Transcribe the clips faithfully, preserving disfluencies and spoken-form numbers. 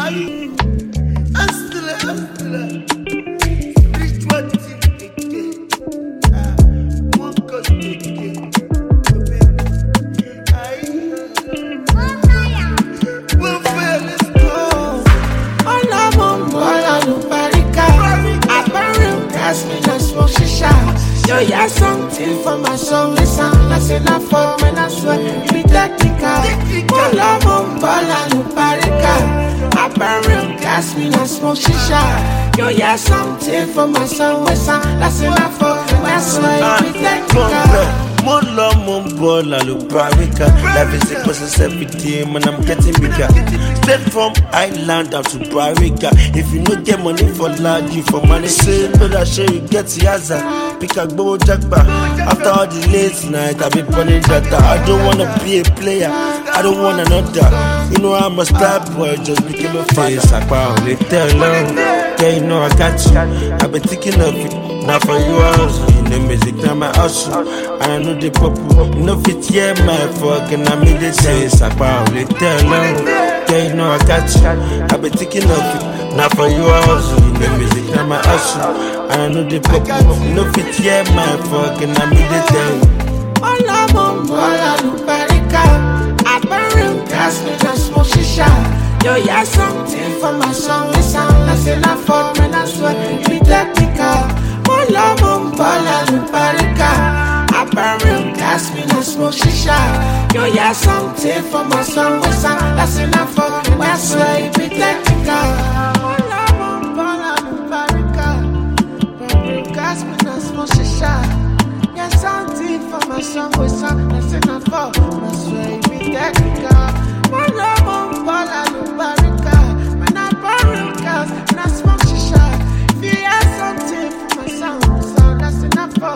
Yo, yeah, something for my soul. It sound like enough for when I swear be technical. One love on ball and parica. I burn real gas, me not smoke shisha. Yo, yeah, something for my soul. It sound like enough for when I swear be technical. More love, more ball, I look barrica. Life is a process every day, man, I'm getting bigger. Straight from Island down to Barrica. If you no get money for lad, you for money. Say, brother, sure you get the answer. Pick a go jackpot. After all the late night, I be burning data. I don't wanna be a player, I don't want another. You know I'm a star boy, just became a face. I can't let tell long. Yeah, you know I got you. I've been thinking of it. Now for you also, you know music, now my hustle. And I know the purple, you know fit, yeah, my fucking I made it sense. I probably tell long. Yeah, you know I got you. I've been thinking of it. Now for you also, you know music, now my hustle. And I know the purple, you know fit, yeah, my fucking I made it tell you. All I'm on ball, I look barica. I burn real gas, me just smoke shisha. Yo, yeah, something for my song. It sound like enough for when I swear be technical. One love on ball and parica. I burn real gas, me not smoke shisha. Yo, yeah, something for my song. It sound like enough for when I swear be technical. One love on ball and parica. Burn real gas, me not smoke shisha. Yeah, something for my song. It sound like enough for when I swear be technical. One love on ball and parica. When I burn real gas, and I smoke shisha. If you have something for my sound, sound that's enough for.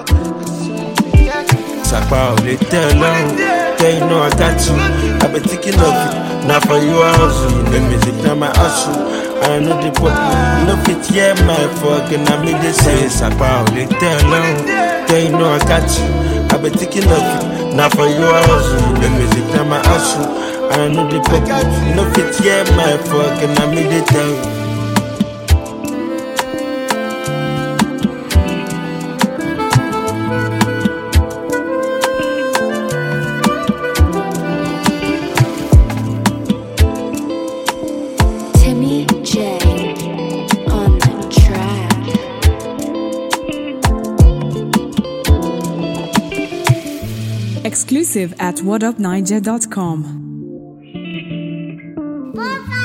Sakpa only tell long. Yeah, you know I got you. I've been thinking of it. Now for you I hustle. You know music, now my hustle. And I know the pop. You know fit, yeah, my fucking I made it say. Sakpa only tell long. Yeah, you know I got you. I've been thinking of it. Now for you I hustle. You know music, now my hustle. And I know the pop. You know fit, yeah, my fucking I made it tell you. Exclusive at what up niger dot com.